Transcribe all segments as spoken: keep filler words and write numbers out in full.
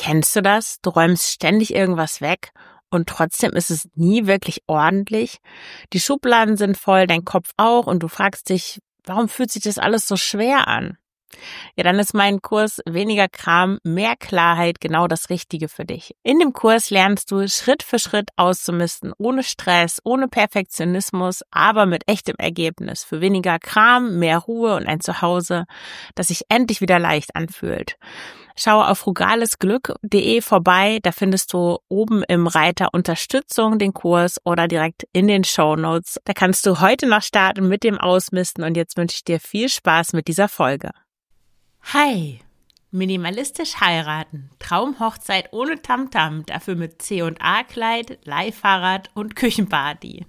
Kennst du das? Du räumst ständig irgendwas weg und trotzdem ist es nie wirklich ordentlich. Die Schubladen sind voll, dein Kopf auch und du fragst dich, warum fühlt sich das alles so schwer an? Ja, dann ist mein Kurs Weniger Kram, mehr Klarheit genau das Richtige für dich. In dem Kurs lernst du Schritt für Schritt auszumisten, ohne Stress, ohne Perfektionismus, aber mit echtem Ergebnis. Für weniger Kram, mehr Ruhe und ein Zuhause, das sich endlich wieder leicht anfühlt. Schau auf frugalesglück punkt de vorbei, da findest du oben im Reiter Unterstützung den Kurs oder direkt in den Shownotes. Da kannst du heute noch starten mit dem Ausmisten und jetzt wünsche ich dir viel Spaß mit dieser Folge. Hi! Minimalistisch heiraten, Traumhochzeit ohne Tamtam, dafür mit C und A-Kleid, Leihfahrrad und Küchenparty.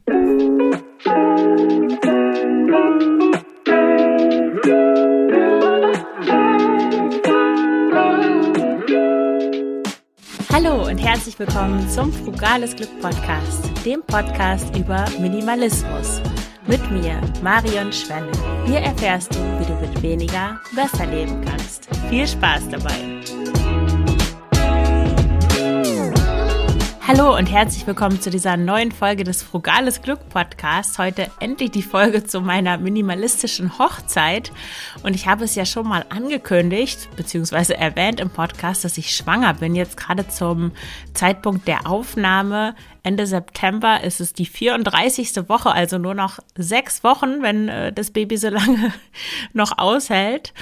Hallo und herzlich willkommen zum Frugales Glück Podcast, dem Podcast über Minimalismus. Mit mir, Marion Schwelle. Hier erfährst du, wie du mit weniger besser leben kannst. Viel Spaß dabei! Hallo und herzlich willkommen zu dieser neuen Folge des Frugales Glück Podcasts. Heute endlich die Folge zu meiner minimalistischen Hochzeit. Und ich habe es ja schon mal angekündigt, beziehungsweise erwähnt im Podcast, dass ich schwanger bin. Jetzt gerade zum Zeitpunkt der Aufnahme, Ende September, ist es die vierunddreißigste Woche, also nur noch sechs Wochen, wenn äh, das Baby so lange noch aushält.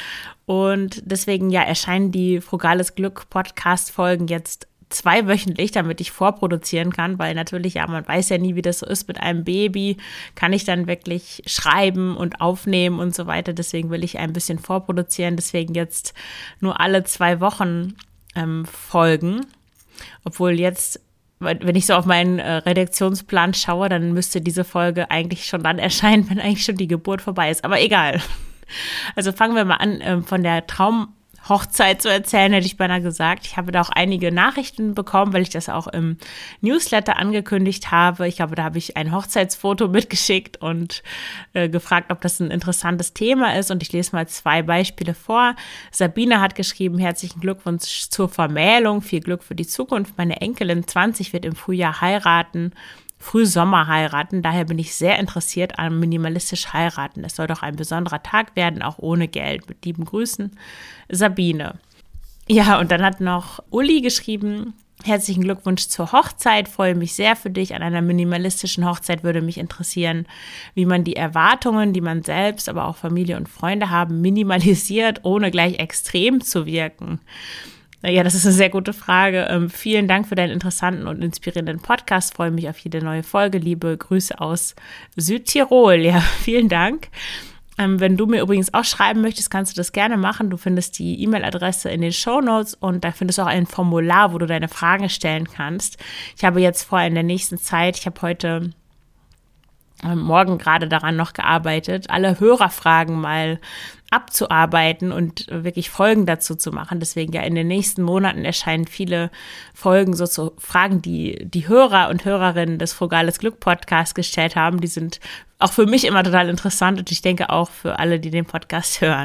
Und deswegen ja erscheinen die Frugales Glück Podcast-Folgen jetzt zweiwöchentlich, damit ich vorproduzieren kann, weil natürlich, ja, man weiß ja nie, wie das so ist mit einem Baby, kann ich dann wirklich schreiben und aufnehmen und so weiter, deswegen will ich ein bisschen vorproduzieren, deswegen jetzt nur alle zwei Wochen ähm, Folgen, obwohl jetzt, wenn ich so auf meinen äh, Redaktionsplan schaue, dann müsste diese Folge eigentlich schon dann erscheinen, wenn eigentlich schon die Geburt vorbei ist, aber egal. Also fangen wir mal an ähm, von der Traum Hochzeit zu erzählen, hätte ich beinahe gesagt. Ich habe da auch einige Nachrichten bekommen, weil ich das auch im Newsletter angekündigt habe. Ich glaube, da habe ich ein Hochzeitsfoto mitgeschickt und äh, gefragt, ob das ein interessantes Thema ist. Und ich lese mal zwei Beispiele vor. Sabine hat geschrieben, herzlichen Glückwunsch zur Vermählung, viel Glück für die Zukunft. Meine Enkelin zwanzig wird im Frühjahr heiraten. Frühsommer heiraten. Daher bin ich sehr interessiert an minimalistisch heiraten. Es soll doch ein besonderer Tag werden, auch ohne Geld. Mit lieben Grüßen, Sabine. Ja, und dann hat noch Uli geschrieben, herzlichen Glückwunsch zur Hochzeit. Freue mich sehr für dich. An einer minimalistischen Hochzeit würde mich interessieren, wie man die Erwartungen, die man selbst, aber auch Familie und Freunde haben, minimalisiert, ohne gleich extrem zu wirken. Ja, das ist eine sehr gute Frage. Ähm, vielen Dank für deinen interessanten und inspirierenden Podcast. Freue mich auf jede neue Folge. Liebe Grüße aus Südtirol. Ja, vielen Dank. Ähm, wenn du mir übrigens auch schreiben möchtest, kannst du das gerne machen. Du findest die E-Mail-Adresse in den Shownotes und da findest du auch ein Formular, wo du deine Fragen stellen kannst. Ich habe jetzt vor, in der nächsten Zeit, ich habe heute morgen gerade daran noch gearbeitet, alle Hörerfragen mal abzuarbeiten und wirklich Folgen dazu zu machen. Deswegen ja in den nächsten Monaten erscheinen viele Folgen so zu Fragen, die die Hörer und Hörerinnen des Frugales Glück Podcasts gestellt haben. Die sind auch für mich immer total interessant und ich denke auch für alle, die den Podcast hören.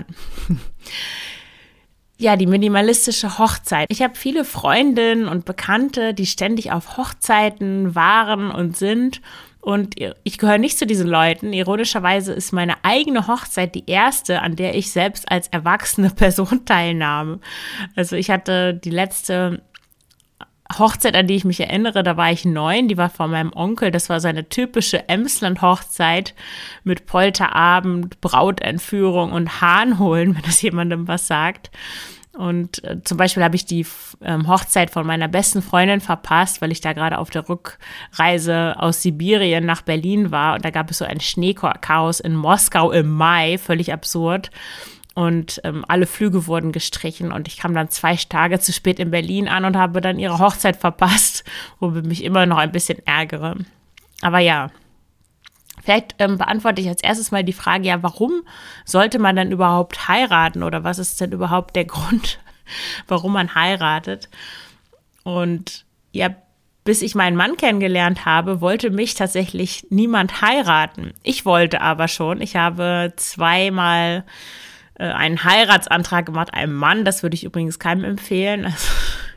Ja, die minimalistische Hochzeit. Ich habe viele Freundinnen und Bekannte, die ständig auf Hochzeiten waren und sind. Und ich gehöre nicht zu diesen Leuten. Ironischerweise ist meine eigene Hochzeit die erste, an der ich selbst als erwachsene Person teilnahm. Also ich hatte die letzte Hochzeit, an die ich mich erinnere, da war ich neun, die war von meinem Onkel. Das war so eine typische Emsland-Hochzeit mit Polterabend, Brautentführung und Hahn holen, wenn das jemandem was sagt. Und äh, zum Beispiel habe ich die ähm, Hochzeit von meiner besten Freundin verpasst, weil ich da gerade auf der Rückreise aus Sibirien nach Berlin war. Und da gab es so ein Schneechaos in Moskau im Mai, völlig absurd. Und ähm, alle Flüge wurden gestrichen und ich kam dann zwei Tage zu spät in Berlin an und habe dann ihre Hochzeit verpasst, womit ich mich immer noch ein bisschen ärgere. Aber ja, vielleicht ähm, beantworte ich als erstes mal die Frage, ja, warum sollte man dann überhaupt heiraten oder was ist denn überhaupt der Grund, warum man heiratet? Und ja, bis ich meinen Mann kennengelernt habe, wollte mich tatsächlich niemand heiraten. Ich wollte aber schon. Ich habe zweimal äh, einen Heiratsantrag gemacht, einem Mann, das würde ich übrigens keinem empfehlen. Also,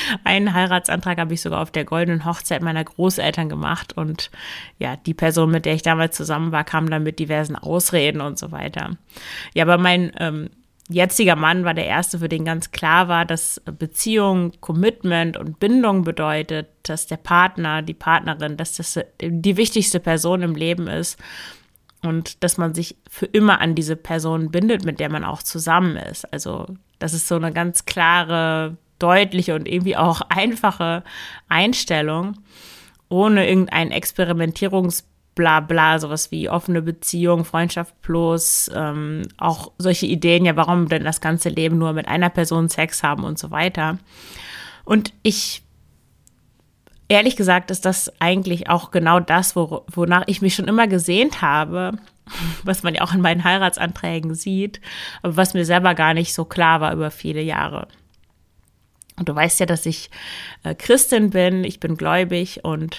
Einen Heiratsantrag habe ich sogar auf der goldenen Hochzeit meiner Großeltern gemacht und ja, die Person, mit der ich damals zusammen war, kam dann mit diversen Ausreden und so weiter. Ja, aber mein ähm, jetziger Mann war der erste, für den ganz klar war, dass Beziehung, Commitment und Bindung bedeutet, dass der Partner, die Partnerin, dass das die wichtigste Person im Leben ist und dass man sich für immer an diese Person bindet, mit der man auch zusammen ist. Also das ist so eine ganz klare, deutliche und irgendwie auch einfache Einstellung, ohne irgendein Experimentierungs Blabla, sowas wie offene Beziehung, Freundschaft plus, ähm, auch solche Ideen, ja, warum denn das ganze Leben nur mit einer Person Sex haben und so weiter. Und ich, ehrlich gesagt, ist das eigentlich auch genau das, wo, wonach ich mich schon immer gesehnt habe, was man ja auch in meinen Heiratsanträgen sieht, aber was mir selber gar nicht so klar war über viele Jahre. Und du weißt ja, dass ich äh, Christin bin, ich bin gläubig und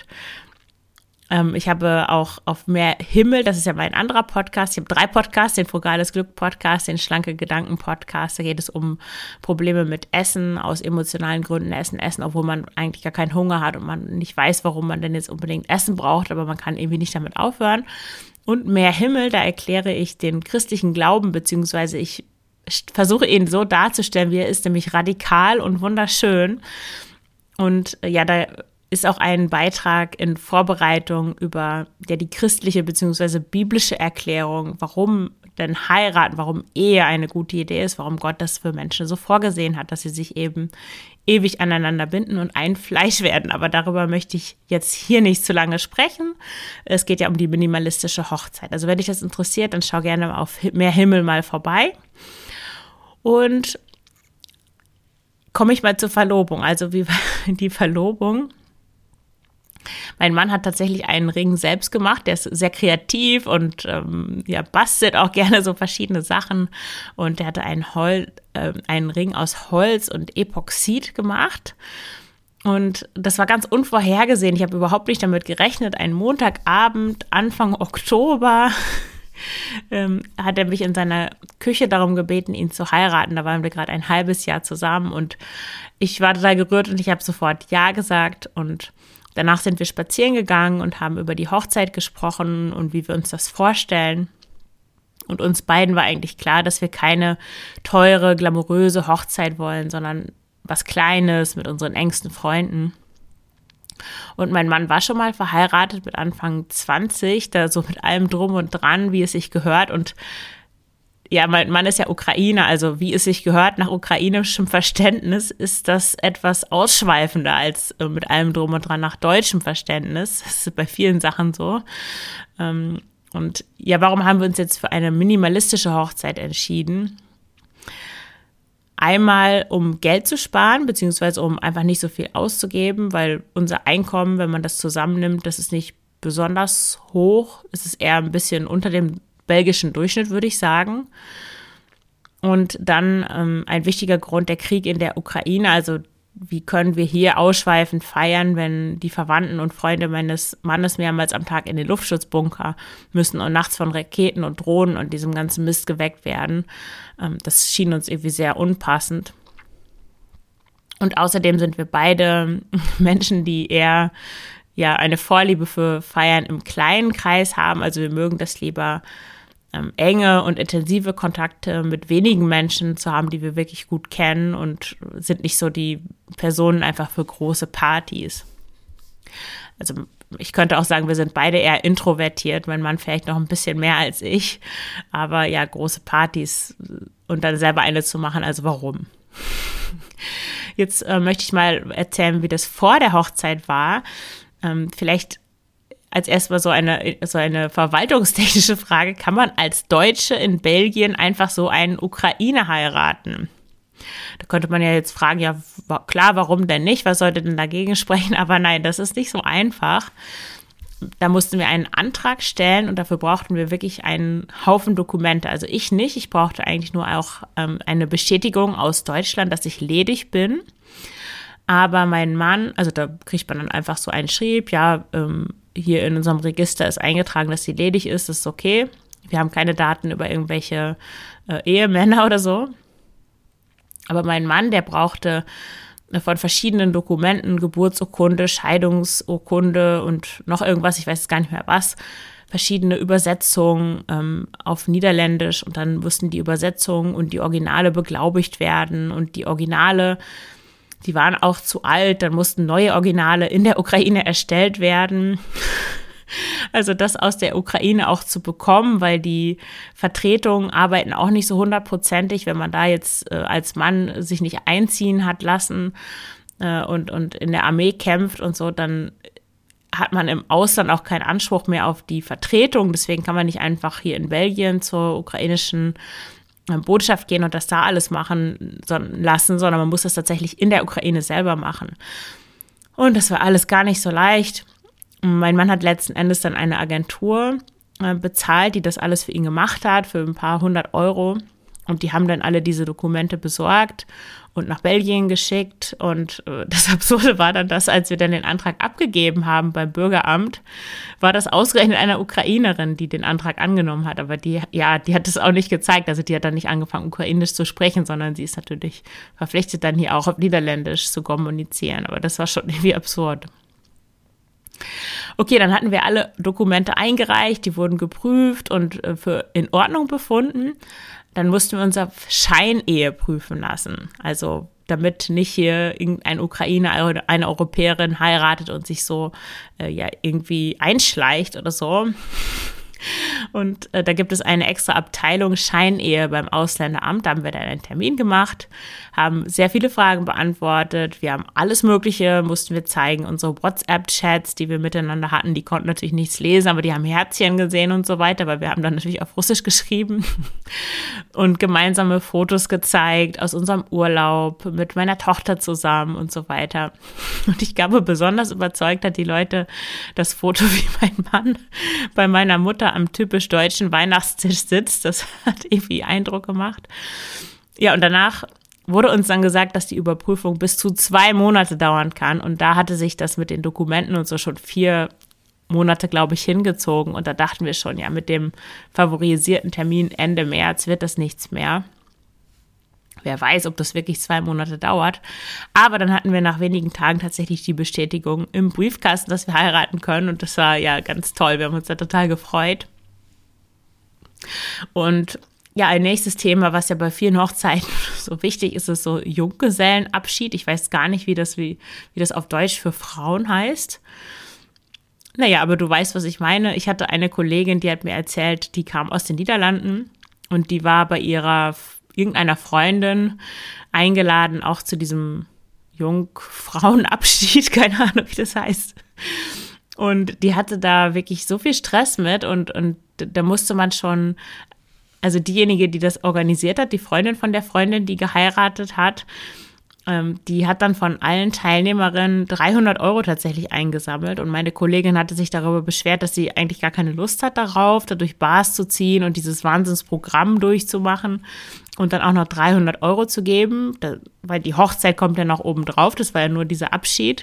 ich habe auch auf Mehr Himmel, das ist ja mein anderer Podcast, ich habe drei Podcasts, den Frugales Glück Podcast, den Schlanke Gedanken Podcast, da geht es um Probleme mit Essen, aus emotionalen Gründen essen, essen, obwohl man eigentlich gar keinen Hunger hat und man nicht weiß, warum man denn jetzt unbedingt Essen braucht, aber man kann irgendwie nicht damit aufhören. Und Mehr Himmel, da erkläre ich den christlichen Glauben, beziehungsweise ich versuche ihn so darzustellen, wie er ist, nämlich radikal und wunderschön. Und ja, da ist auch ein Beitrag in Vorbereitung über ja, die christliche bzw. biblische Erklärung, warum denn heiraten, warum Ehe eine gute Idee ist, warum Gott das für Menschen so vorgesehen hat, dass sie sich eben ewig aneinander binden und ein Fleisch werden. Aber darüber möchte ich jetzt hier nicht zu lange sprechen. Es geht ja um die minimalistische Hochzeit. Also wenn dich das interessiert, dann schau gerne auf Mehr Himmel mal vorbei. Und komme ich mal zur Verlobung. Also wie war die Verlobung? Mein Mann hat tatsächlich einen Ring selbst gemacht, der ist sehr kreativ und ähm, ja, bastelt auch gerne so verschiedene Sachen. Und der hatte einen, Hol- äh, einen Ring aus Holz und Epoxid gemacht. Und das war ganz unvorhergesehen. Ich habe überhaupt nicht damit gerechnet. Ein Montagabend, Anfang Oktober, ähm, hat er mich in seiner Küche darum gebeten, ihn zu heiraten. Da waren wir gerade ein halbes Jahr zusammen und ich war total gerührt und ich habe sofort Ja gesagt und danach sind wir spazieren gegangen und haben über die Hochzeit gesprochen und wie wir uns das vorstellen. Und uns beiden war eigentlich klar, dass wir keine teure, glamouröse Hochzeit wollen, sondern was Kleines mit unseren engsten Freunden. Und mein Mann war schon mal verheiratet mit Anfang zwanzig, da so mit allem drum und dran, wie es sich gehört. Und ja, mein Mann ist ja Ukrainer, also wie es sich gehört, nach ukrainischem Verständnis ist das etwas ausschweifender als äh, mit allem drum und dran nach deutschem Verständnis. Das ist bei vielen Sachen so. Ähm, und ja, warum haben wir uns jetzt für eine minimalistische Hochzeit entschieden? Einmal, um Geld zu sparen, beziehungsweise um einfach nicht so viel auszugeben, weil unser Einkommen, wenn man das zusammennimmt, das ist nicht besonders hoch. Es ist eher ein bisschen unter dem belgischen Durchschnitt, würde ich sagen. Und dann ähm, ein wichtiger Grund, der Krieg in der Ukraine. Also wie können wir hier ausschweifend feiern, wenn die Verwandten und Freunde meines Mannes mehrmals am Tag in den Luftschutzbunker müssen und nachts von Raketen und Drohnen und diesem ganzen Mist geweckt werden. Ähm, das schien uns irgendwie sehr unpassend. Und außerdem sind wir beide Menschen, die eher ja eine Vorliebe für Feiern im kleinen Kreis haben. Also wir mögen das lieber, ähm, enge und intensive Kontakte mit wenigen Menschen zu haben, die wir wirklich gut kennen und sind nicht so die Personen einfach für große Partys. Also ich könnte auch sagen, wir sind beide eher introvertiert, mein Mann vielleicht noch ein bisschen mehr als ich, aber ja, große Partys und dann selber eine zu machen, also warum? Jetzt äh, möchte ich mal erzählen, wie das vor der Hochzeit war. Ähm, vielleicht als erstmal so eine, so eine verwaltungstechnische Frage, kann man als Deutsche in Belgien einfach so einen Ukrainer heiraten? Da könnte man ja jetzt fragen, ja klar, warum denn nicht? Was sollte denn dagegen sprechen? Aber nein, das ist nicht so einfach. Da mussten wir einen Antrag stellen und dafür brauchten wir wirklich einen Haufen Dokumente. Also ich nicht, ich brauchte eigentlich nur auch ähm, eine Bestätigung aus Deutschland, dass ich ledig bin. Aber mein Mann, also da kriegt man dann einfach so einen Schrieb, ja, ähm, hier in unserem Register ist eingetragen, dass sie ledig ist, das ist okay. Wir haben keine Daten über irgendwelche äh, Ehemänner oder so. Aber mein Mann, der brauchte von verschiedenen Dokumenten, Geburtsurkunde, Scheidungsurkunde und noch irgendwas, ich weiß jetzt gar nicht mehr was, verschiedene Übersetzungen ähm, auf Niederländisch und dann mussten die Übersetzungen und die Originale beglaubigt werden und die Originale, die waren auch zu alt, dann mussten neue Originale in der Ukraine erstellt werden. Also das aus der Ukraine auch zu bekommen, weil die Vertretungen arbeiten auch nicht so hundertprozentig, wenn man da jetzt äh, als Mann sich nicht einziehen hat lassen äh, und, und in der Armee kämpft und so, dann hat man im Ausland auch keinen Anspruch mehr auf die Vertretung. Deswegen kann man nicht einfach hier in Belgien zur ukrainischen äh, Botschaft gehen und das da alles machen so, lassen, sondern man muss das tatsächlich in der Ukraine selber machen. Und das war alles gar nicht so leicht. Mein Mann hat letzten Endes dann eine Agentur äh, bezahlt, die das alles für ihn gemacht hat, für ein paar hundert Euro. Und die haben dann alle diese Dokumente besorgt und nach Belgien geschickt. Und äh, das Absurde war dann, dass als wir dann den Antrag abgegeben haben beim Bürgeramt, war das ausgerechnet eine Ukrainerin, die den Antrag angenommen hat. Aber die, ja, die hat es auch nicht gezeigt. Also die hat dann nicht angefangen, Ukrainisch zu sprechen, sondern sie ist natürlich verpflichtet, dann hier auch auf Niederländisch zu kommunizieren. Aber das war schon irgendwie absurd. Okay, dann hatten wir alle Dokumente eingereicht, die wurden geprüft und für in Ordnung befunden. Dann mussten wir unser Scheinehe prüfen lassen. Also damit nicht hier irgendein Ukrainer oder eine Europäerin heiratet und sich so äh, ja irgendwie einschleicht oder so. Und äh, da gibt es eine extra Abteilung Scheinehe beim Ausländeramt. Da haben wir dann einen Termin gemacht, haben sehr viele Fragen beantwortet. Wir haben alles Mögliche, mussten wir zeigen. Unsere WhatsApp-Chats, die wir miteinander hatten, die konnten natürlich nichts lesen, aber die haben Herzchen gesehen und so weiter, weil wir haben dann natürlich auf Russisch geschrieben und gemeinsame Fotos gezeigt aus unserem Urlaub mit meiner Tochter zusammen und so weiter. Und ich glaube, besonders überzeugt hat die Leute das Foto, wie mein Mann bei meiner Mutter am typisch deutschen Weihnachtstisch sitzt. Das hat irgendwie Eindruck gemacht. Ja, und danach wurde uns dann gesagt, dass die Überprüfung bis zu zwei Monate dauern kann. Und da hatte sich das mit den Dokumenten und so schon vier Monate, glaube ich, hingezogen. Und da dachten wir schon, ja, mit dem favorisierten Termin Ende März wird das nichts mehr. Wer weiß, ob das wirklich zwei Monate dauert. Aber dann hatten wir nach wenigen Tagen tatsächlich die Bestätigung im Briefkasten, dass wir heiraten können. Und das war ja ganz toll. Wir haben uns da total gefreut. Und ja, ein nächstes Thema, was ja bei vielen Hochzeiten so wichtig ist, ist so Junggesellenabschied. Ich weiß gar nicht, wie das, wie, wie das auf Deutsch für Frauen heißt. Naja, aber du weißt, was ich meine. Ich hatte eine Kollegin, die hat mir erzählt, die kam aus den Niederlanden und die war bei ihrer irgendeiner Freundin eingeladen, auch zu diesem Jungfrauenabschied, keine Ahnung, wie das heißt. Und die hatte da wirklich so viel Stress mit und, und da musste man schon, also diejenige, die das organisiert hat, die Freundin von der Freundin, die geheiratet hat, ähm, die hat dann von allen Teilnehmerinnen dreihundert Euro tatsächlich eingesammelt und meine Kollegin hatte sich darüber beschwert, dass sie eigentlich gar keine Lust hat darauf, da durch Bars zu ziehen und dieses Wahnsinnsprogramm durchzumachen und dann auch noch dreihundert Euro zu geben, da, weil die Hochzeit kommt ja noch oben drauf, das war ja nur dieser Abschied.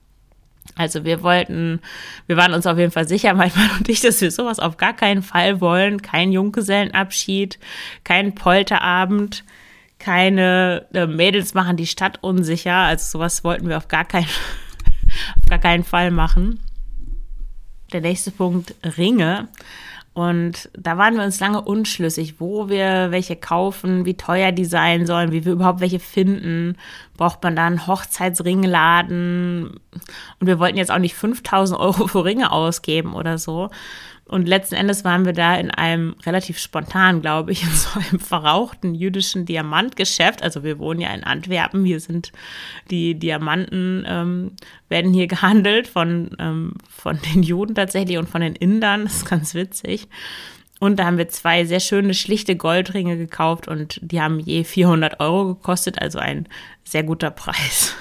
Also wir wollten, wir waren uns auf jeden Fall sicher, mein Mann und ich, dass wir sowas auf gar keinen Fall wollen. Kein Junggesellenabschied, kein Polterabend, keine äh, Mädels machen die Stadt unsicher. Also sowas wollten wir auf gar keinen, auf gar keinen Fall machen. Der nächste Punkt, Ringe. Und da waren wir uns lange unschlüssig, wo wir welche kaufen, wie teuer die sein sollen, wie wir überhaupt welche finden. Braucht man da einen Hochzeitsringladen? Und wir wollten jetzt auch nicht fünftausend Euro für Ringe ausgeben oder so. Und letzten Endes waren wir da in einem relativ spontan, glaube ich, in so einem verrauchten jüdischen Diamantgeschäft. Also wir wohnen ja in Antwerpen, hier sind die Diamanten, ähm, werden hier gehandelt von, ähm, von den Juden tatsächlich und von den Indern. Das ist ganz witzig. Und da haben wir zwei sehr schöne, schlichte Goldringe gekauft und die haben je vierhundert Euro gekostet, also ein sehr guter Preis.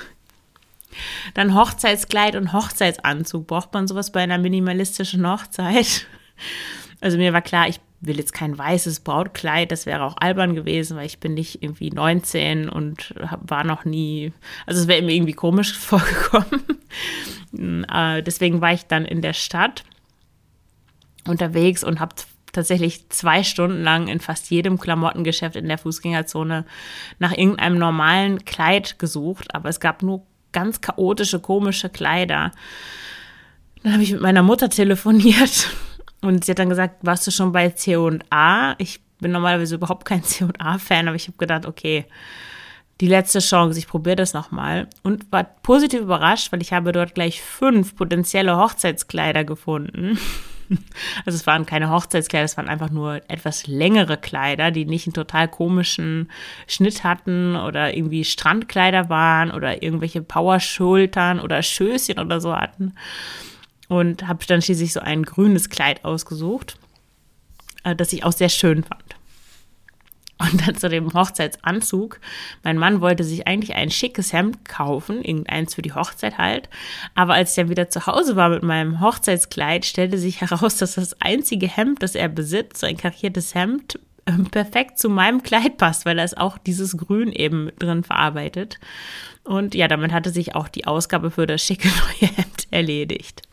Dann Hochzeitskleid und Hochzeitsanzug. Braucht man sowas bei einer minimalistischen Hochzeit? Also mir war klar, ich will jetzt kein weißes Brautkleid. Das wäre auch albern gewesen, weil ich bin nicht irgendwie neunzehn und war noch nie, also es wäre mir irgendwie komisch vorgekommen. Deswegen war ich dann in der Stadt unterwegs und habe tatsächlich zwei Stunden lang in fast jedem Klamottengeschäft in der Fußgängerzone nach irgendeinem normalen Kleid gesucht, aber es gab nur ganz chaotische, komische Kleider. Dann habe ich mit meiner Mutter telefoniert und sie hat dann gesagt, warst du schon bei C und A? Ich bin normalerweise überhaupt kein C und A-Fan, aber ich habe gedacht, okay, die letzte Chance, ich probiere das nochmal und war positiv überrascht, weil ich habe dort gleich fünf potenzielle Hochzeitskleider gefunden. Also es waren keine Hochzeitskleider, es waren einfach nur etwas längere Kleider, die nicht einen total komischen Schnitt hatten oder irgendwie Strandkleider waren oder irgendwelche Powerschultern oder Schößchen oder so hatten. Und habe dann schließlich so ein grünes Kleid ausgesucht, das ich auch sehr schön fand. Und dann zu dem Hochzeitsanzug. Mein Mann wollte sich eigentlich ein schickes Hemd kaufen, irgendeins für die Hochzeit halt. Aber als ich dann wieder zu Hause war mit meinem Hochzeitskleid, stellte sich heraus, dass das einzige Hemd, das er besitzt, so ein kariertes Hemd, perfekt zu meinem Kleid passt, weil da ist auch dieses Grün eben drin verarbeitet. Und ja, damit hatte sich auch die Ausgabe für das schicke neue Hemd erledigt.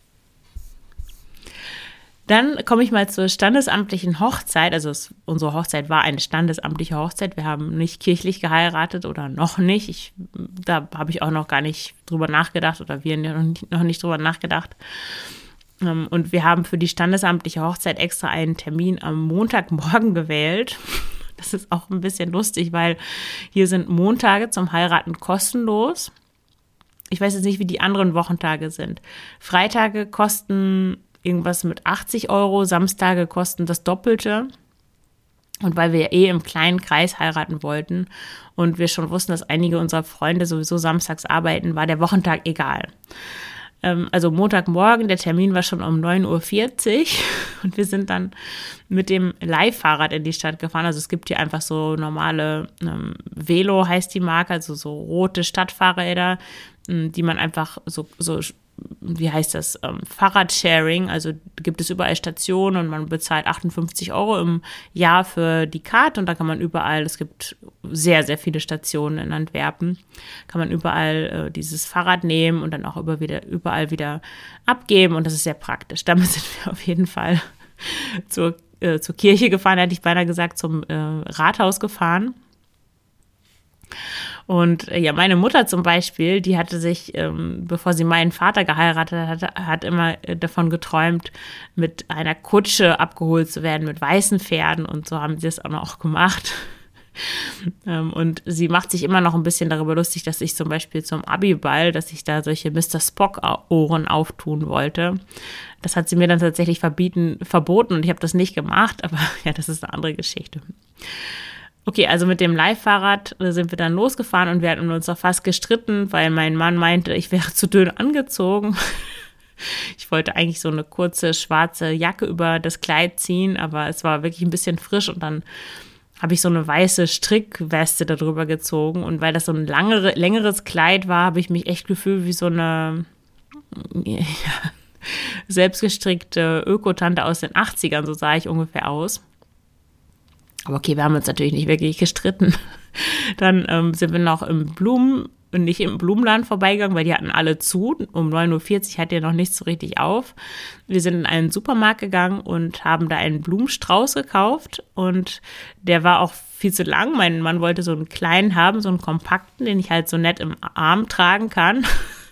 Dann komme ich mal zur standesamtlichen Hochzeit. Also es, unsere Hochzeit war eine standesamtliche Hochzeit. Wir haben nicht kirchlich geheiratet oder noch nicht. Ich, da habe ich auch noch gar nicht drüber nachgedacht oder wir noch nicht, noch nicht drüber nachgedacht. Und wir haben für die standesamtliche Hochzeit extra einen Termin am Montagmorgen gewählt. Das ist auch ein bisschen lustig, weil hier sind Montage zum Heiraten kostenlos. Ich weiß jetzt nicht, wie die anderen Wochentage sind. Freitage kosten irgendwas mit achtzig Euro, Samstage kosten das Doppelte. Und weil wir eh im kleinen Kreis heiraten wollten und wir schon wussten, dass einige unserer Freunde sowieso samstags arbeiten, war der Wochentag egal. Ähm, also Montagmorgen, der Termin war schon um neun Uhr vierzig und wir sind dann mit dem Leihfahrrad in die Stadt gefahren. Also es gibt hier einfach so normale ähm, Velo, heißt die Marke, also so rote Stadtfahrräder, die man einfach so, so wie heißt das, ähm, Fahrradsharing, also gibt es überall Stationen und man bezahlt achtundfünfzig Euro im Jahr für die Karte und da kann man überall, es gibt sehr, sehr viele Stationen in Antwerpen, kann man überall äh, dieses Fahrrad nehmen und dann auch über wieder, überall wieder abgeben und das ist sehr praktisch. Damit sind wir auf jeden Fall zur, äh, zur Kirche gefahren, hätte ich beinahe gesagt, zum äh, Rathaus gefahren. Und ja, meine Mutter zum Beispiel, die hatte sich, ähm, bevor sie meinen Vater geheiratet hat, hat immer davon geträumt, mit einer Kutsche abgeholt zu werden, mit weißen Pferden und so haben sie das auch noch gemacht. ähm, und sie macht sich immer noch ein bisschen darüber lustig, dass ich zum Beispiel zum Abiball, dass ich da solche Mister Spock-Ohren auftun wollte. Das hat sie mir dann tatsächlich verbieten, verboten und ich habe das nicht gemacht, aber ja, das ist eine andere Geschichte. Okay, also mit dem Leihfahrrad sind wir dann losgefahren und wir hatten uns auch fast gestritten, weil mein Mann meinte, ich wäre zu dünn angezogen. Ich wollte eigentlich so eine kurze schwarze Jacke über das Kleid ziehen, aber es war wirklich ein bisschen frisch und dann habe ich so eine weiße Strickweste darüber gezogen und weil das so ein langere, längeres Kleid war, habe ich mich echt gefühlt wie so eine ja, selbstgestrickte Ökotante aus den achtzigern, so sah ich ungefähr aus. Aber okay, wir haben uns natürlich nicht wirklich gestritten. Dann ähm, sind wir noch im Blumen, nicht im Blumenladen vorbeigegangen, weil die hatten alle zu. Um neun Uhr vierzig hat ja noch nichts so richtig auf. Wir sind in einen Supermarkt gegangen und haben da einen Blumenstrauß gekauft. Und der war auch viel zu lang. Mein Mann wollte so einen kleinen haben, so einen kompakten, den ich halt so nett im Arm tragen kann.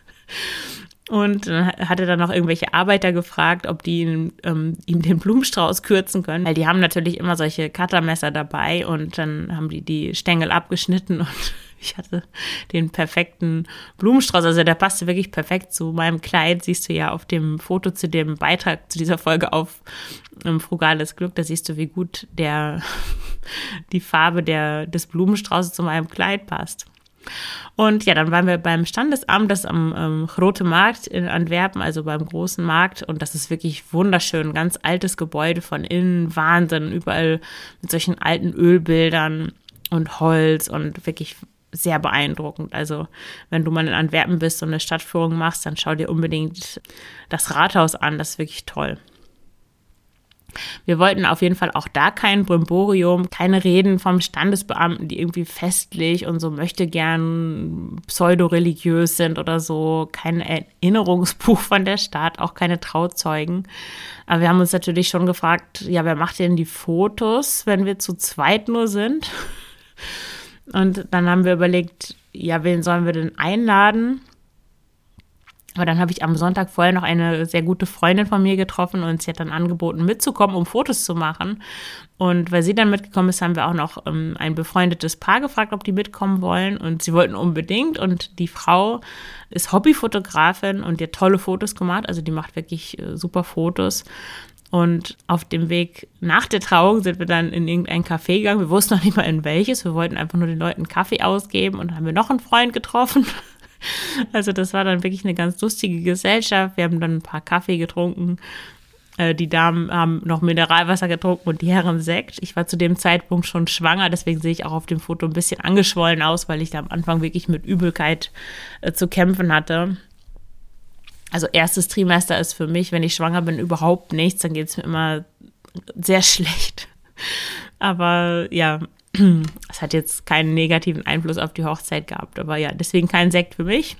Und dann hat er dann noch irgendwelche Arbeiter gefragt, ob die ihm, ähm, ihm den Blumenstrauß kürzen können. Weil die haben natürlich immer solche Cuttermesser dabei und dann haben die die Stängel abgeschnitten und ich hatte den perfekten Blumenstrauß. Also der passte wirklich perfekt zu meinem Kleid. Siehst du ja auf dem Foto zu dem Beitrag zu dieser Folge auf ähm, Frugales Glück. Da siehst du, wie gut der die Farbe der, des Blumenstraußes zu meinem Kleid passt. Und ja, dann waren wir beim Standesamt, das am ähm, Grote Markt in Antwerpen, also beim großen Markt. Und das ist wirklich wunderschön, ganz altes Gebäude von innen, Wahnsinn, überall mit solchen alten Ölbildern und Holz und wirklich sehr beeindruckend. Also wenn du mal in Antwerpen bist und eine Stadtführung machst, dann schau dir unbedingt das Rathaus an, das ist wirklich toll. Wir wollten auf jeden Fall auch da kein Brimborium, keine Reden vom Standesbeamten, die irgendwie festlich und so möchte gern pseudoreligiös sind oder so, kein Erinnerungsbuch von der Stadt, auch keine Trauzeugen. Aber wir haben uns natürlich schon gefragt, ja, wer macht denn die Fotos, wenn wir zu zweit nur sind? Und dann haben wir überlegt, ja, wen sollen wir denn einladen? Aber dann habe ich am Sonntag vorher noch eine sehr gute Freundin von mir getroffen und sie hat dann angeboten, mitzukommen, um Fotos zu machen. Und weil sie dann mitgekommen ist, haben wir auch noch ähm, ein befreundetes Paar gefragt, ob die mitkommen wollen. Und sie wollten unbedingt. Und die Frau ist Hobbyfotografin und die hat tolle Fotos gemacht. Also die macht wirklich äh, super Fotos. Und auf dem Weg nach der Trauung sind wir dann in irgendein Café gegangen. Wir wussten noch nicht mal in welches. Wir wollten einfach nur den Leuten Kaffee ausgeben. Und dann haben wir noch einen Freund getroffen. Also das war dann wirklich eine ganz lustige Gesellschaft. Wir haben dann ein paar Kaffee getrunken. Äh, die Damen haben noch Mineralwasser getrunken und die Herren Sekt. Ich war zu dem Zeitpunkt schon schwanger, deswegen sehe ich auch auf dem Foto ein bisschen angeschwollen aus, weil ich da am Anfang wirklich mit Übelkeit äh, zu kämpfen hatte. Also erstes Trimester ist für mich, wenn ich schwanger bin, überhaupt nichts. Dann geht es mir immer sehr schlecht. Aber ja, es hat jetzt keinen negativen Einfluss auf die Hochzeit gehabt, aber ja, deswegen kein Sekt für mich.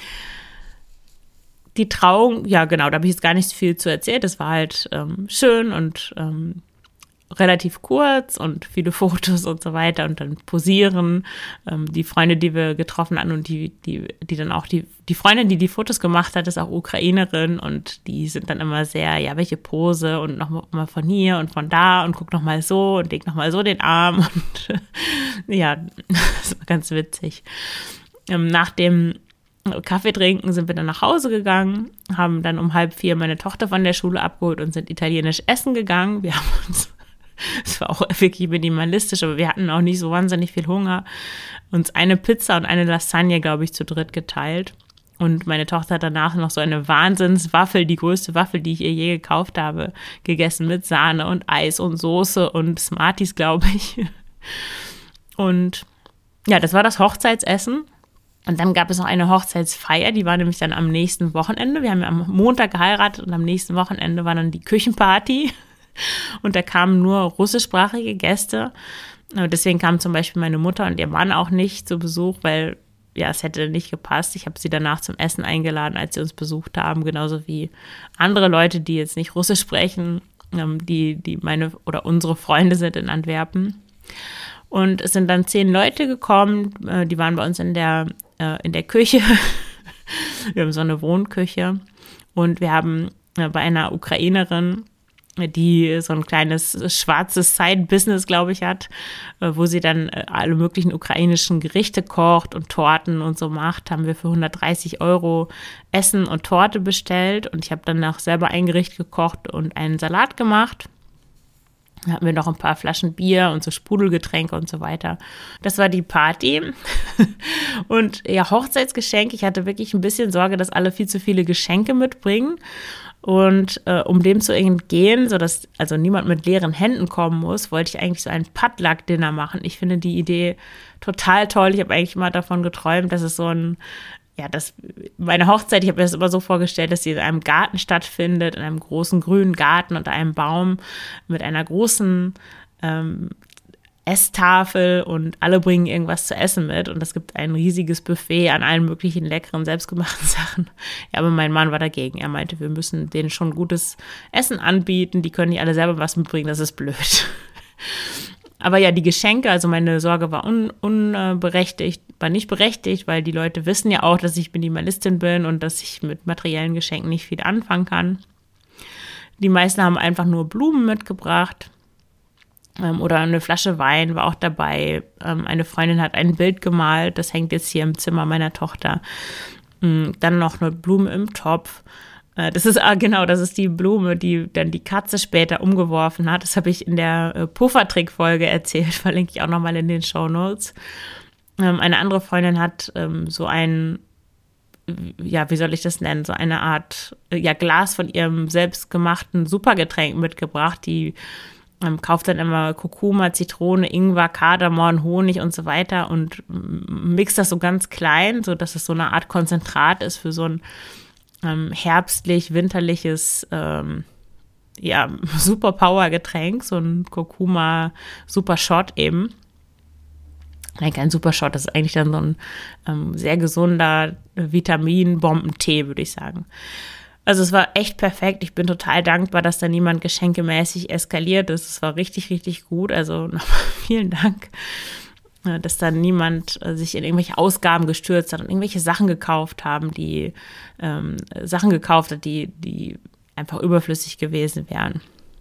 Die Trauung, ja genau, da habe ich jetzt gar nicht so viel zu erzählen. Das war halt ähm, schön und ähm, relativ kurz und viele Fotos und so weiter und dann posieren. Ähm, die Freunde, die wir getroffen hatten und die, die, die dann auch, die, die Freundin, die die Fotos gemacht hat, ist auch Ukrainerin und die sind dann immer sehr, ja, welche Pose und noch mal von hier und von da und guck noch mal so und leg noch mal so den Arm und ja, das war ganz witzig. Ähm, nach dem Kaffee trinken sind wir dann nach Hause gegangen, haben dann um halb vier meine Tochter von der Schule abgeholt und sind italienisch essen gegangen. Wir haben uns Es war auch wirklich minimalistisch, aber wir hatten auch nicht so wahnsinnig viel Hunger. Uns eine Pizza und eine Lasagne, glaube ich, zu dritt geteilt. Und meine Tochter hat danach noch so eine Wahnsinnswaffel, die größte Waffel, die ich ihr je gekauft habe, gegessen mit Sahne und Eis und Soße und Smarties, glaube ich. Und ja, das war das Hochzeitsessen. Und dann gab es noch eine Hochzeitsfeier, die war nämlich dann am nächsten Wochenende. Wir haben ja am Montag geheiratet und am nächsten Wochenende war dann die Küchenparty. Und da kamen nur russischsprachige Gäste. Deswegen kamen zum Beispiel meine Mutter und ihr Mann auch nicht zu Besuch, weil ja, es hätte nicht gepasst. Ich habe sie danach zum Essen eingeladen, als sie uns besucht haben, genauso wie andere Leute, die jetzt nicht Russisch sprechen, die, die meine oder unsere Freunde sind in Antwerpen. Und es sind dann zehn Leute gekommen, die waren bei uns in der, in der Küche. Wir haben so eine Wohnküche und wir haben bei einer Ukrainerin, die so ein kleines schwarzes Side-Business, glaube ich, hat, wo sie dann alle möglichen ukrainischen Gerichte kocht und Torten und so macht, haben wir für hundertdreißig Euro Essen und Torte bestellt und ich habe dann auch selber ein Gericht gekocht und einen Salat gemacht. Da hatten wir noch ein paar Flaschen Bier und so Sprudelgetränke und so weiter. Das war die Party. Und ja, Hochzeitsgeschenk. Ich hatte wirklich ein bisschen Sorge, dass alle viel zu viele Geschenke mitbringen. Und äh, um dem zu entgehen, sodass also niemand mit leeren Händen kommen muss, wollte ich eigentlich so ein Potluck-Dinner machen. Ich finde die Idee total toll. Ich habe eigentlich immer davon geträumt, dass es so ein, ja, das, meine Hochzeit, ich habe mir das immer so vorgestellt, dass sie in einem Garten stattfindet, in einem großen grünen Garten unter einem Baum mit einer großen ähm, Esstafel und alle bringen irgendwas zu essen mit und es gibt ein riesiges Buffet an allen möglichen leckeren, selbstgemachten Sachen. Ja, aber mein Mann war dagegen. Er meinte, wir müssen denen schon gutes Essen anbieten, die können nicht alle selber was mitbringen, das ist blöd. Aber ja, die Geschenke, also meine Sorge war un, unberechtigt, war nicht berechtigt, weil die Leute wissen ja auch, dass ich Minimalistin bin und dass ich mit materiellen Geschenken nicht viel anfangen kann. Die meisten haben einfach nur Blumen mitgebracht. Oder eine Flasche Wein war auch dabei. Eine Freundin hat ein Bild gemalt, das hängt jetzt hier im Zimmer meiner Tochter. Dann noch eine Blume im Topf. Das ist, ah, genau, das ist die Blume, die dann die Katze später umgeworfen hat. Das habe ich in der Puffertrick-Folge erzählt, verlinke ich auch nochmal in den Shownotes. Eine andere Freundin hat so ein, ja, wie soll ich das nennen, so eine Art, ja, Glas von ihrem selbstgemachten Supergetränk mitgebracht, die Ähm, kauft dann immer Kurkuma, Zitrone, Ingwer, Kardamom, Honig und so weiter und mixt das so ganz klein, so dass es so eine Art Konzentrat ist für so ein ähm, herbstlich-winterliches ähm, ja, super Power-Getränk, so ein Kurkuma Super Shot eben. Nein, kein Super Shot, das ist eigentlich dann so ein ähm, sehr gesunder Vitamin-Bombentee, würde ich sagen. Also es war echt perfekt. Ich bin total dankbar, dass da niemand geschenkemäßig eskaliert ist. Es war richtig, richtig gut. Also nochmal vielen Dank, dass da niemand sich in irgendwelche Ausgaben gestürzt hat und irgendwelche Sachen gekauft haben, die ähm, Sachen gekauft hat, die, die einfach überflüssig gewesen wären.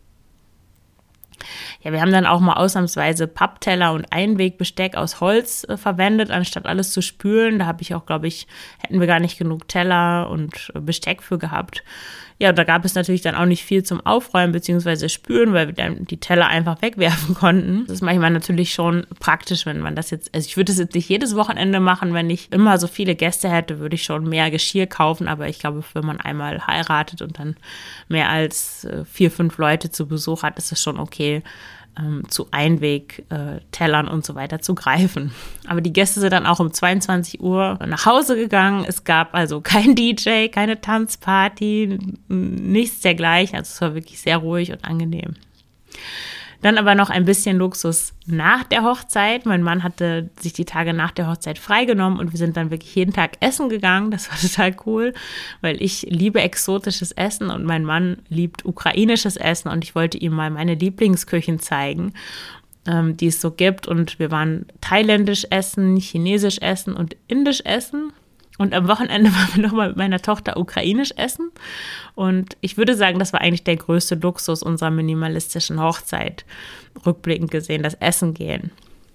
Ja, wir haben dann auch mal ausnahmsweise Pappteller und Einwegbesteck aus Holz äh, verwendet, anstatt alles zu spülen. Da habe ich auch, glaube ich, hätten wir gar nicht genug Teller und äh, Besteck für gehabt. Ja, da gab es natürlich dann auch nicht viel zum Aufräumen bzw. Spülen, weil wir dann die Teller einfach wegwerfen konnten. Das ist manchmal natürlich schon praktisch, wenn man das jetzt, also ich würde das jetzt nicht jedes Wochenende machen, wenn ich immer so viele Gäste hätte, würde ich schon mehr Geschirr kaufen, aber ich glaube, wenn man einmal heiratet und dann mehr als äh, vier, fünf Leute zu Besuch hat, ist es schon okay, ähm, zu Einweg-Tellern und so weiter zu greifen. Aber die Gäste sind dann auch um zweiundzwanzig Uhr nach Hause gegangen. Es gab also kein D J, keine Tanzparty, nichts dergleichen. Also es war wirklich sehr ruhig und angenehm. Dann aber noch ein bisschen Luxus nach der Hochzeit. Mein Mann hatte sich die Tage nach der Hochzeit freigenommen und wir sind dann wirklich jeden Tag essen gegangen. Das war total cool, weil ich liebe exotisches Essen und mein Mann liebt ukrainisches Essen und ich wollte ihm mal meine Lieblingsküchen zeigen, ähm, die es so gibt. Und wir waren thailändisch essen, chinesisch essen und indisch essen. Und am Wochenende waren wir nochmal mit meiner Tochter ukrainisch essen. Und ich würde sagen, das war eigentlich der größte Luxus unserer minimalistischen Hochzeit, rückblickend gesehen, das Essen gehen.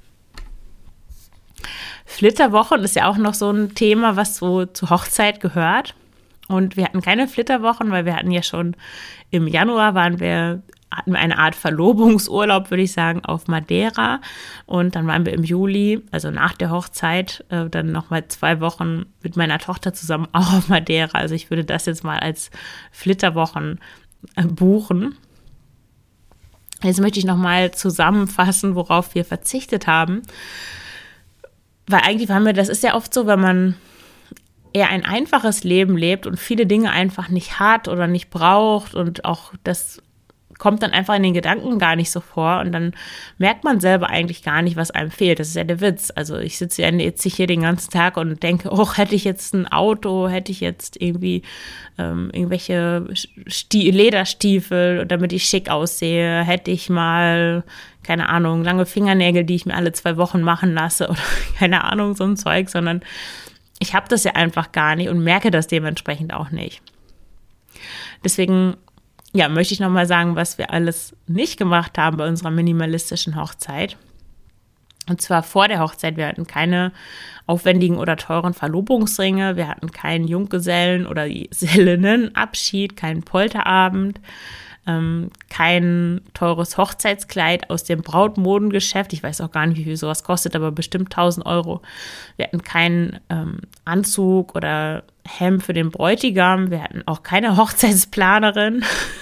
Flitterwochen ist ja auch noch so ein Thema, was so zur Hochzeit gehört. Und wir hatten keine Flitterwochen, weil wir hatten ja schon im Januar waren wir hatten wir eine Art Verlobungsurlaub, würde ich sagen, auf Madeira. Und dann waren wir im Juli, also nach der Hochzeit, äh, dann nochmal zwei Wochen mit meiner Tochter zusammen auch auf Madeira. Also ich würde das jetzt mal als Flitterwochen äh, buchen. Jetzt möchte ich nochmal zusammenfassen, worauf wir verzichtet haben. Weil eigentlich haben wir, das ist ja oft so, wenn man eher ein einfaches Leben lebt und viele Dinge einfach nicht hat oder nicht braucht und auch das kommt dann einfach in den Gedanken gar nicht so vor und dann merkt man selber eigentlich gar nicht, was einem fehlt. Das ist ja der Witz. Also ich sitze ja jetzt hier den ganzen Tag und denke, oh, hätte ich jetzt ein Auto, hätte ich jetzt irgendwie ähm, irgendwelche Stie- Lederstiefel, damit ich schick aussehe, hätte ich mal, keine Ahnung, lange Fingernägel, die ich mir alle zwei Wochen machen lasse oder keine Ahnung, so ein Zeug, sondern ich habe das ja einfach gar nicht und merke das dementsprechend auch nicht. Deswegen ja, möchte ich nochmal sagen, was wir alles nicht gemacht haben bei unserer minimalistischen Hochzeit. Und zwar vor der Hochzeit. Wir hatten keine aufwendigen oder teuren Verlobungsringe. Wir hatten keinen Junggesellen- oder Gesellinnenabschied, keinen Polterabend, ähm, kein teures Hochzeitskleid aus dem Brautmodengeschäft. Ich weiß auch gar nicht, wie viel sowas kostet, aber bestimmt tausend Euro. Wir hatten keinen ähm, Anzug oder Hemd für den Bräutigam. Wir hatten auch keine Hochzeitsplanerin.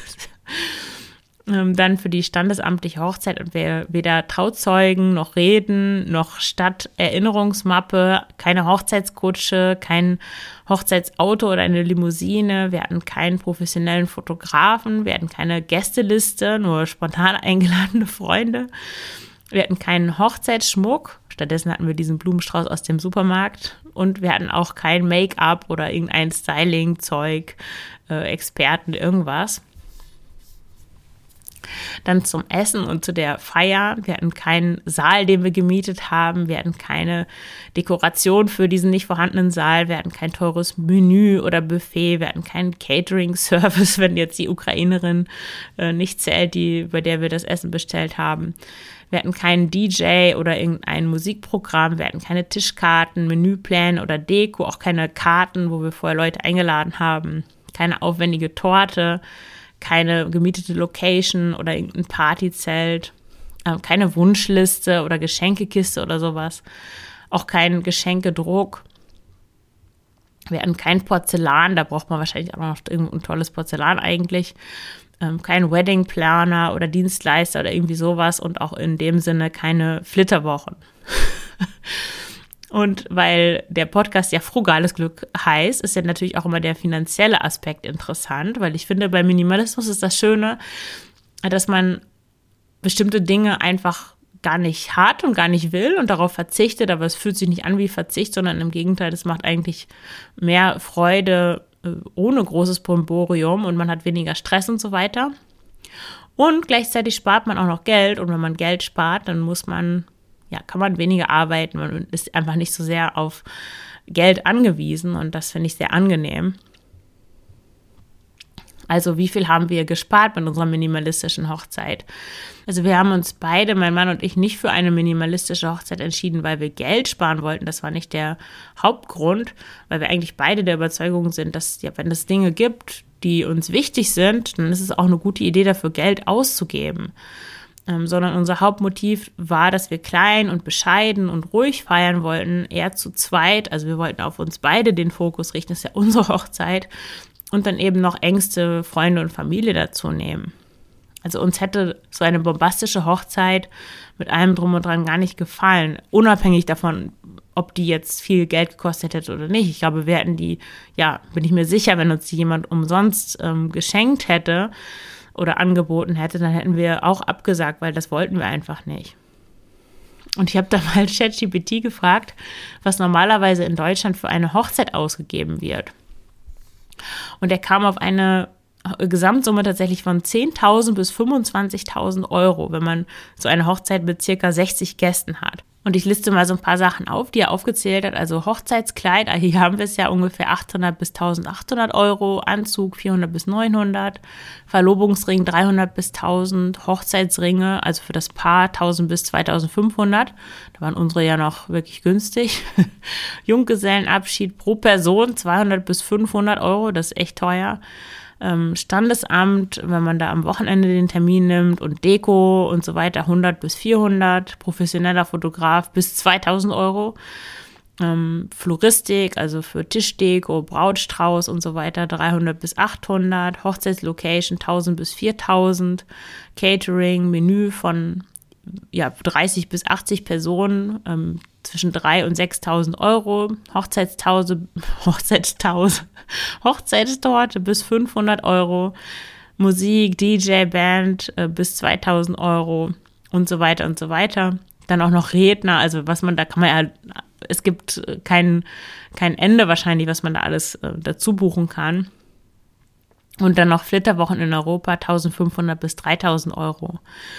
ähm, dann für die standesamtliche Hochzeit und wir weder Trauzeugen noch Reden noch Stadterinnerungsmappe, keine Hochzeitskutsche, kein Hochzeitsauto oder eine Limousine. Wir hatten keinen professionellen Fotografen. Wir hatten keine Gästeliste, nur spontan eingeladene Freunde. Wir hatten keinen Hochzeitsschmuck. Stattdessen hatten wir diesen Blumenstrauß aus dem Supermarkt. Und wir hatten auch kein Make-up oder irgendein Styling-Zeug, äh, Experten, irgendwas. Dann zum Essen und zu der Feier. Wir hatten keinen Saal, den wir gemietet haben. Wir hatten keine Dekoration für diesen nicht vorhandenen Saal. Wir hatten kein teures Menü oder Buffet. Wir hatten keinen Catering-Service, wenn jetzt die Ukrainerin äh, nicht zählt, die, bei der wir das Essen bestellt haben. Wir hatten keinen D J oder irgendein Musikprogramm. Wir hatten keine Tischkarten, Menüpläne oder Deko, auch keine Karten, wo wir vorher Leute eingeladen haben. Keine aufwendige Torte. Keine gemietete Location oder irgendein Partyzelt, äh, keine Wunschliste oder Geschenkekiste oder sowas, auch kein Geschenkedruck. Wir hatten kein Porzellan, da braucht man wahrscheinlich auch noch irgendein tolles Porzellan eigentlich, ähm, kein Wedding-Planer oder Dienstleister oder irgendwie sowas und auch in dem Sinne keine Flitterwochen. Und weil der Podcast ja frugales Glück heißt, ist ja natürlich auch immer der finanzielle Aspekt interessant, weil ich finde, bei Minimalismus ist das Schöne, dass man bestimmte Dinge einfach gar nicht hat und gar nicht will und darauf verzichtet, aber es fühlt sich nicht an wie Verzicht, sondern im Gegenteil, es macht eigentlich mehr Freude ohne großes Brimborium und man hat weniger Stress und so weiter. Und gleichzeitig spart man auch noch Geld und wenn man Geld spart, dann muss man ja, kann man weniger arbeiten, man ist einfach nicht so sehr auf Geld angewiesen und das finde ich sehr angenehm. Also wie viel haben wir gespart bei unserer minimalistischen Hochzeit? Also wir haben uns beide, mein Mann und ich, nicht für eine minimalistische Hochzeit entschieden, weil wir Geld sparen wollten. Das war nicht der Hauptgrund, weil wir eigentlich beide der Überzeugung sind, dass ja, wenn es Dinge gibt, die uns wichtig sind, dann ist es auch eine gute Idee, dafür Geld auszugeben. Ähm, sondern unser Hauptmotiv war, dass wir klein und bescheiden und ruhig feiern wollten, eher zu zweit. Also wir wollten auf uns beide den Fokus richten, das ist ja unsere Hochzeit. Und dann eben noch engste Freunde und Familie dazu nehmen. Also uns hätte so eine bombastische Hochzeit mit allem Drum und Dran gar nicht gefallen. Unabhängig davon, ob die jetzt viel Geld gekostet hätte oder nicht. Ich glaube, wir hätten die, ja, bin ich mir sicher, wenn uns die jemand umsonst ähm, geschenkt hätte, oder angeboten hätte, dann hätten wir auch abgesagt, weil das wollten wir einfach nicht. Und ich habe da mal ChatGPT gefragt, was normalerweise in Deutschland für eine Hochzeit ausgegeben wird. Und er kam auf eine Gesamtsumme tatsächlich von zehntausend bis fünfundzwanzigtausend Euro, wenn man so eine Hochzeit mit circa sechzig Gästen hat. Und ich liste mal so ein paar Sachen auf, die er aufgezählt hat. Also Hochzeitskleid, hier haben wir es ja ungefähr achthundert bis eintausendachthundert Euro, Anzug vierhundert bis neunhundert, Verlobungsring dreihundert bis tausend, Hochzeitsringe, also für das Paar tausend bis zweitausendfünfhundert. Da waren unsere ja noch wirklich günstig. Junggesellenabschied pro Person zweihundert bis fünfhundert Euro, das ist echt teuer. Ähm, Standesamt, wenn man da am Wochenende den Termin nimmt und Deko und so weiter, hundert bis vierhundert, professioneller Fotograf bis zweitausend Euro, ähm, Floristik, also für Tischdeko, Brautstrauß und so weiter, dreihundert bis achthundert, Hochzeitslocation tausend bis viertausend, Catering, Menü von ja, dreißig bis achtzig Personen, ähm, zwischen dreitausend und sechstausend Euro, Hochzeitstause, Hochzeitstause, Hochzeitstorte bis fünfhundert Euro, Musik, D J, Band äh, bis zweitausend Euro und so weiter und so weiter. Dann auch noch Redner, also was man, da kann man ja, es gibt kein, kein Ende wahrscheinlich, was man da alles äh, dazu buchen kann. Und dann noch Flitterwochen in Europa, eintausendfünfhundert bis dreitausend Euro.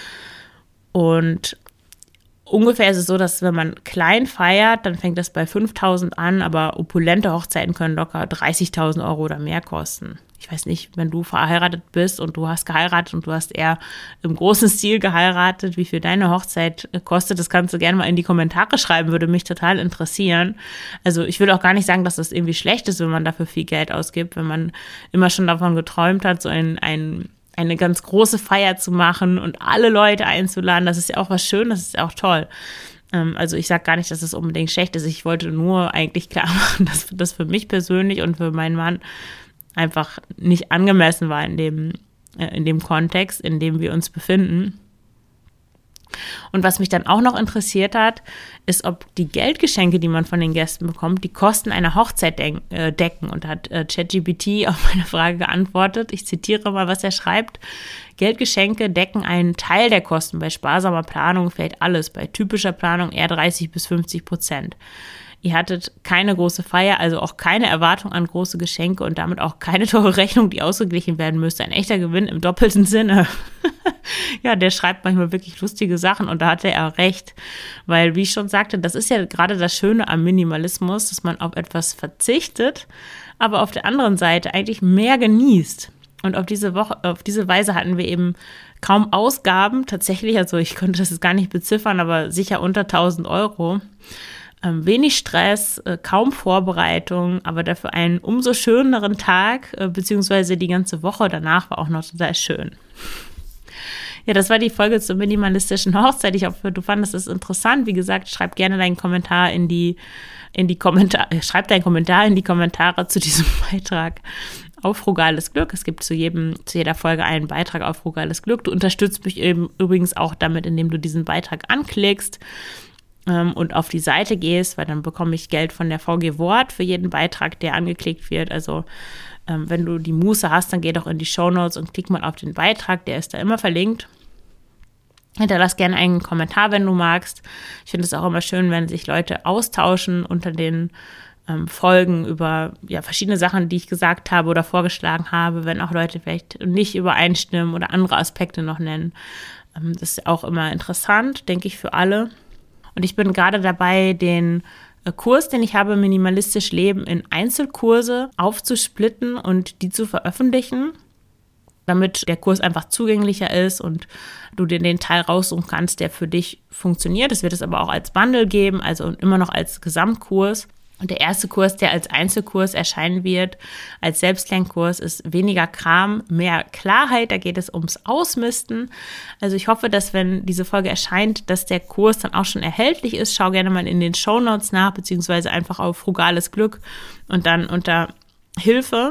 Und ungefähr ist es so, dass wenn man klein feiert, dann fängt das bei fünftausend an, aber opulente Hochzeiten können locker dreißigtausend Euro oder mehr kosten. Ich weiß nicht, wenn du verheiratet bist und du hast geheiratet und du hast eher im großen Stil geheiratet, wie viel deine Hochzeit kostet, das kannst du gerne mal in die Kommentare schreiben, würde mich total interessieren. Also ich will auch gar nicht sagen, dass das irgendwie schlecht ist, wenn man dafür viel Geld ausgibt, wenn man immer schon davon geträumt hat, so ein, ein eine ganz große Feier zu machen und alle Leute einzuladen, das ist ja auch was Schönes, das ist ja auch toll. Ähm, also ich sage gar nicht, dass das unbedingt schlecht ist. Ich wollte nur eigentlich klar machen, dass das für mich persönlich und für meinen Mann einfach nicht angemessen war in dem, äh, in dem Kontext, in dem wir uns befinden. Und was mich dann auch noch interessiert hat, ist, ob die Geldgeschenke, die man von den Gästen bekommt, die Kosten einer Hochzeit de- äh, decken. Und da hat äh, ChatGPT auf meine Frage geantwortet. Ich zitiere mal, was er schreibt. Geldgeschenke decken einen Teil der Kosten. Bei sparsamer Planung fällt alles. Bei typischer Planung eher dreißig bis fünfzig Prozent. Ihr hattet keine große Feier, also auch keine Erwartung an große Geschenke und damit auch keine teure Rechnung, die ausgeglichen werden müsste. Ein echter Gewinn im doppelten Sinne. Ja, der schreibt manchmal wirklich lustige Sachen und da hatte er recht. Weil, wie ich schon sagte, das ist ja gerade das Schöne am Minimalismus, dass man auf etwas verzichtet, aber auf der anderen Seite eigentlich mehr genießt. Und auf diese Woche, auf diese Weise hatten wir eben kaum Ausgaben. Tatsächlich, also ich konnte das jetzt gar nicht beziffern, aber sicher unter tausend Euro. Ähm, wenig Stress, äh, kaum Vorbereitung, aber dafür einen umso schöneren Tag, äh, beziehungsweise die ganze Woche danach war auch noch total schön. Ja, das war die Folge zur minimalistischen Hochzeit. Ich hoffe, du fandest es interessant. Wie gesagt, schreib gerne deinen Kommentar in die, in die Kommentare, schreib deinen Kommentar in die Kommentare zu diesem Beitrag auf Frugales Glück. Es gibt zu jedem, zu jeder Folge einen Beitrag auf Frugales Glück. Du unterstützt mich eben übrigens auch damit, indem du diesen Beitrag anklickst. ähm, und auf die Seite gehst, weil dann bekomme ich Geld von der V G Wort für jeden Beitrag, der angeklickt wird. Also ähm, wenn du die Muße hast, dann geh doch in die Shownotes und klick mal auf den Beitrag, der ist da immer verlinkt. Hinterlass gerne einen Kommentar, wenn du magst. Ich finde es auch immer schön, wenn sich Leute austauschen unter den ähm, Folgen über ja, verschiedene Sachen, die ich gesagt habe oder vorgeschlagen habe, wenn auch Leute vielleicht nicht übereinstimmen oder andere Aspekte noch nennen. Ähm, das ist auch immer interessant, denke ich, für alle. Und ich bin gerade dabei, den äh, Kurs, den ich habe, Minimalistisch Leben, in Einzelkurse aufzusplitten und die zu veröffentlichen, damit der Kurs einfach zugänglicher ist und du dir den Teil raussuchen kannst, der für dich funktioniert. Es wird es aber auch als Bundle geben, also immer noch als Gesamtkurs. Und der erste Kurs, der als Einzelkurs erscheinen wird, als Selbstlernkurs, ist weniger Kram, mehr Klarheit. Da geht es ums Ausmisten. Also ich hoffe, dass wenn diese Folge erscheint, dass der Kurs dann auch schon erhältlich ist. Schau gerne mal in den Shownotes nach, beziehungsweise einfach auf Frugales Glück und dann unter Hilfe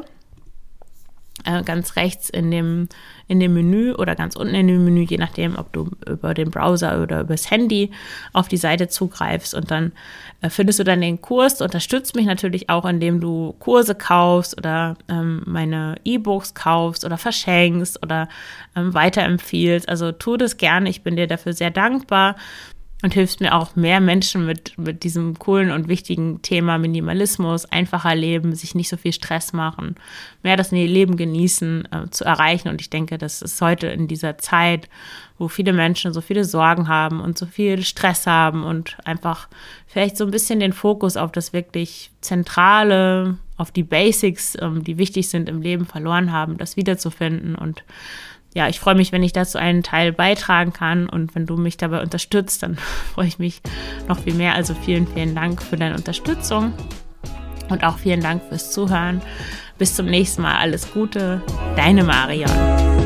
ganz rechts in dem, in dem Menü oder ganz unten in dem Menü, je nachdem, ob du über den Browser oder übers Handy auf die Seite zugreifst, und dann äh, findest du dann den Kurs. Du unterstützt mich natürlich auch, indem du Kurse kaufst oder ähm, meine E-Books kaufst oder verschenkst oder ähm, weiterempfiehlst. Also tu das gerne, ich bin dir dafür sehr dankbar. Und hilfst mir auch, mehr Menschen mit, mit diesem coolen und wichtigen Thema Minimalismus, einfacher leben, sich nicht so viel Stress machen, mehr das Leben genießen, äh, zu erreichen. Und ich denke, das ist heute in dieser Zeit, wo viele Menschen so viele Sorgen haben und so viel Stress haben und einfach vielleicht so ein bisschen den Fokus auf das wirklich Zentrale, auf die Basics, ähm, die wichtig sind im Leben, verloren haben, das wiederzufinden. Und ja, ich freue mich, wenn ich dazu einen Teil beitragen kann, und wenn du mich dabei unterstützt, dann freue ich mich noch viel mehr. Also vielen, vielen Dank für deine Unterstützung und auch vielen Dank fürs Zuhören. Bis zum nächsten Mal. Alles Gute, deine Marion.